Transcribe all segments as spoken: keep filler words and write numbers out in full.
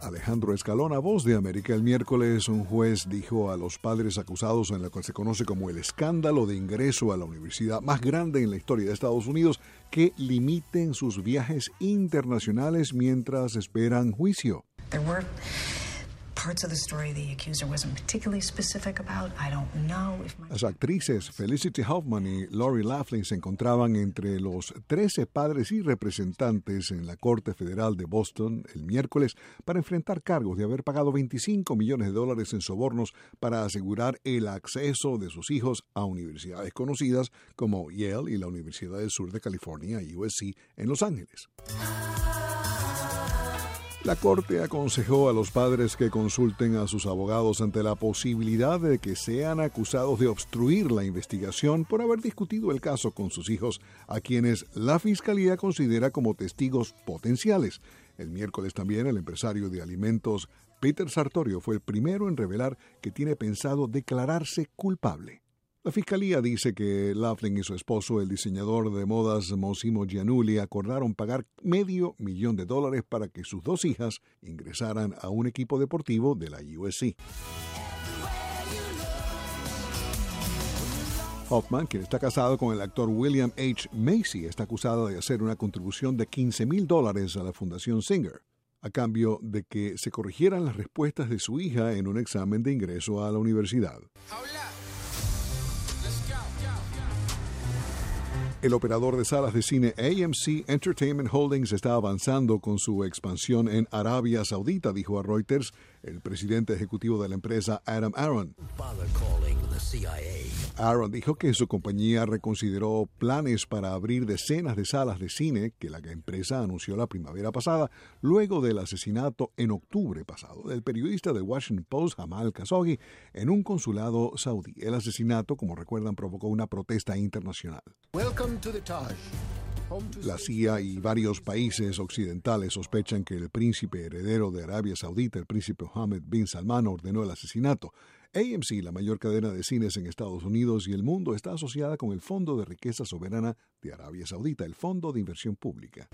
Alejandro Escalona, Voz de América. El miércoles un juez dijo a los padres acusados en lo que se conoce como el escándalo de ingreso a la universidad más grande en la historia de Estados Unidos que limiten sus viajes internacionales mientras esperan juicio. There were parts of the story the accuser wasn't particularly specific about. I don't know if my... Las actrices Felicity Huffman y Lori Loughlin se encontraban entre los trece padres y representantes en la Corte Federal de Boston el miércoles para enfrentar cargos de haber pagado veinticinco millones de dólares en sobornos para asegurar el acceso de sus hijos a universidades conocidas como Yale y la Universidad del Sur de California, U S C, en Los Ángeles. La Corte aconsejó a los padres que consulten a sus abogados ante la posibilidad de que sean acusados de obstruir la investigación por haber discutido el caso con sus hijos, a quienes la Fiscalía considera como testigos potenciales. El miércoles también el empresario de alimentos Peter Sartorio fue el primero en revelar que tiene pensado declararse culpable. La Fiscalía dice que Loughlin y su esposo, el diseñador de modas Mossimo Giannulli, acordaron pagar medio millón de dólares para que sus dos hijas ingresaran a un equipo deportivo de la U S C. Hoffman, quien está casado con el actor William H. Macy, está acusada de hacer una contribución de quince mil dólares a la Fundación Singer, a cambio de que se corrigieran las respuestas de su hija en un examen de ingreso a la universidad. El operador de salas de cine A M C Entertainment Holdings está avanzando con su expansión en Arabia Saudita, dijo a Reuters el presidente ejecutivo de la empresa, Adam Aron. Aron dijo que su compañía reconsideró planes para abrir decenas de salas de cine que la empresa anunció la primavera pasada, luego del asesinato en octubre pasado del periodista del Washington Post, Jamal Khashoggi, en un consulado saudí. El asesinato, como recuerdan, provocó una protesta internacional. La C I A y varios países occidentales sospechan que el príncipe heredero de Arabia Saudita, el príncipe Mohammed bin Salman, ordenó el asesinato. A M C, la mayor cadena de cines en Estados Unidos y el mundo, está asociada con el Fondo de Riqueza Soberana de Arabia Saudita, el Fondo de Inversión Pública.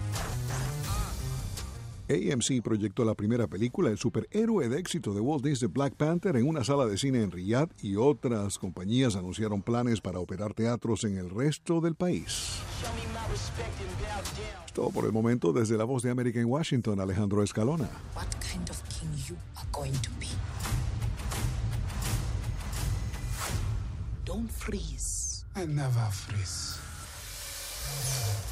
A M C proyectó la primera película, el superhéroe de éxito de Walt Disney, Black Panther, en una sala de cine en Riyadh, y otras compañías anunciaron planes para operar teatros en el resto del país. Es todo por el momento. Desde la Voz de América en Washington, Alejandro Escalona. What kind of king you are going to be? Don't freeze. I never freeze.